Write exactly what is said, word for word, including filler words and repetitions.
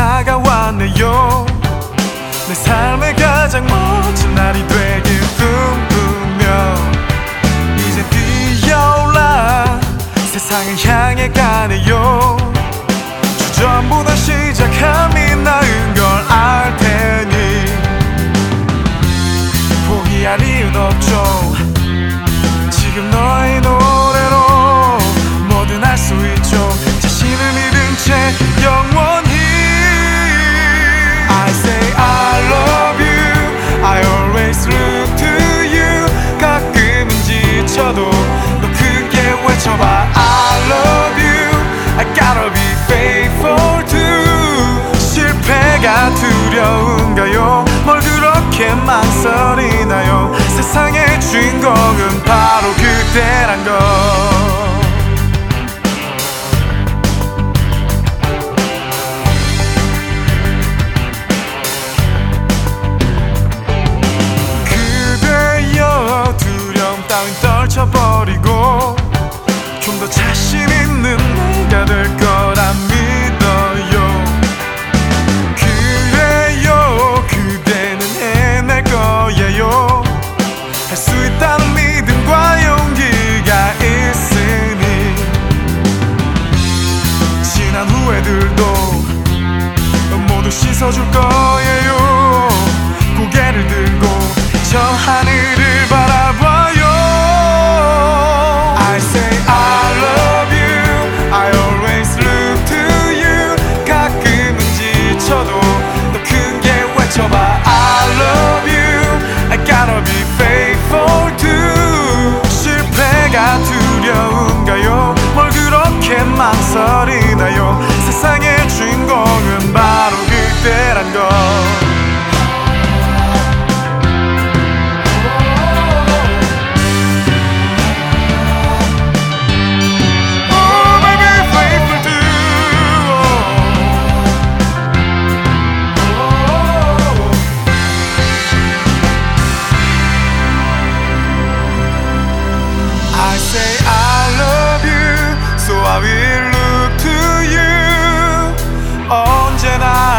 다가왔네요. 내 삶의 가장 멋진 날이 되길 꿈꾸며 이제 뛰어올라 세상을 향해 가네요. 주전보다 시작함이 나은 걸 알 테니 포기할 이유는 없죠. 지금 너의 노래로 뭐든 할 수 있죠. 자신을 믿은 채 영원히 I say I love you, I always look to you. 가끔은 지쳐도 너 크게 외쳐봐 I love you, I gotta be faithful to. 실패가 두려운가요? 뭘 그렇게 망설이나요? 세상의 주인공은 바로 그대란 걸. 떨쳐버리고 좀 더 자신 있는 내가 될 거라 믿어요. 그래요, 그대는 해낼 거예요. 할 수 있다는 믿음과 용기가 있으니 지난 후회들도 모두 씻어줄 거예요. 고개를 들고 저 하늘을 바라봐요. I say I love you, I always look to you. 가끔은 지쳐도 더 크게 외쳐봐 I love you, I gotta be faithful to. 실패가 두려운가요? 뭘 그렇게 망설이나요? 세상의 주인공은 바로 그대란 걸. I say I love you, so I will look to you. 언제나